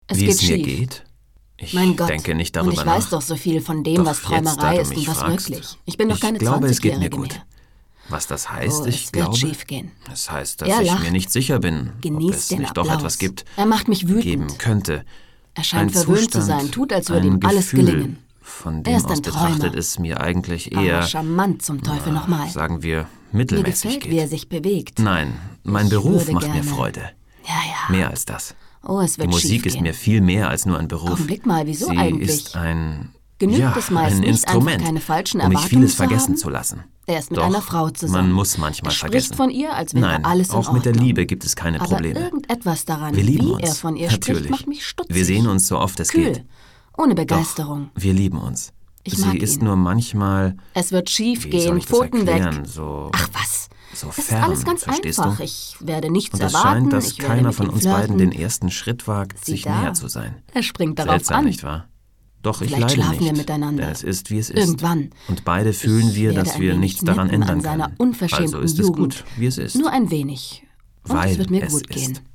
Es Wie geht es mir schief. geht? Ich Mein Gott. denke nicht Und darüber ich weiß nach. doch so viel von dem, Doch was jetzt, da Träumerei du ist mich und was fragst, wirklich. Ich bin doch keine Ich glaube, es geht mir 20-Jährige gut. mehr. Was das heißt, Oh, ich es glaube, wird schief gehen. es heißt, dass Er ich lacht. mir nicht sicher bin, ob Genießt es den nicht doch Applaus. etwas gibt, Er macht mich geben wütend. könnte. Er scheint Ein verwöhnt zu Zustand, sein, tut, als würde ein ihm alles Gefühl, gelingen. von Er dem ist aus ein betrachtet Träumer. es mir eigentlich Aber eher, charmant zum Teufel nochmal. sagen wir, Mir mittelmäßig gefällt, wie er geht. sich bewegt. Nein, mein Ich Beruf würde macht mir gerne- Freude. Ja. Mehr als das. Oh, es Die wird Musik schief ist gehen. mir viel mehr als nur ein Beruf. Augenblick mal, wieso Sie eigentlich? ist ein, Genügt es meist ein nicht, Instrument, einfach keine falschen um mich Erwartungen vieles zu vergessen haben? zu lassen. Er ist mit Doch, einer Frau zusammen. man muss manchmal er spricht vergessen. von ihr, als wäre Nein, alles in auch mit der Ordnung. Liebe gibt es keine Aber Probleme. irgendetwas daran, Wir lieben wie uns. er von ihr Natürlich. spricht, macht mich stutzig. Wir sehen uns so oft es Kühl, geht. ohne Doch, Begeisterung. wir lieben uns. Ich Sie mag ist ihn. nur manchmal, Es wird schief wie soll gehen, ich das Pfoten weg. erklären, so Ach was, so es ist fern, alles ganz verstehst einfach. du? Ich werde nichts Und es erwarten, scheint, dass ich werde keiner mit von ihm uns flirten. beiden den ersten Schritt wagt, Sieh sich da. näher zu sein. Er springt darauf Seltsam, an. nicht wahr? Doch ich Vielleicht leide schlafen nicht, wir miteinander. denn es ist, wie es ist. Irgendwann. Und beide fühlen Ich wir, werde dass ein wir wenig nichts daran nippen ändern an seiner können. unverschämten Also ist es Jugend. gut, wie es ist. Nur ein wenig. Und Weil es wird mir es gut ist. gehen.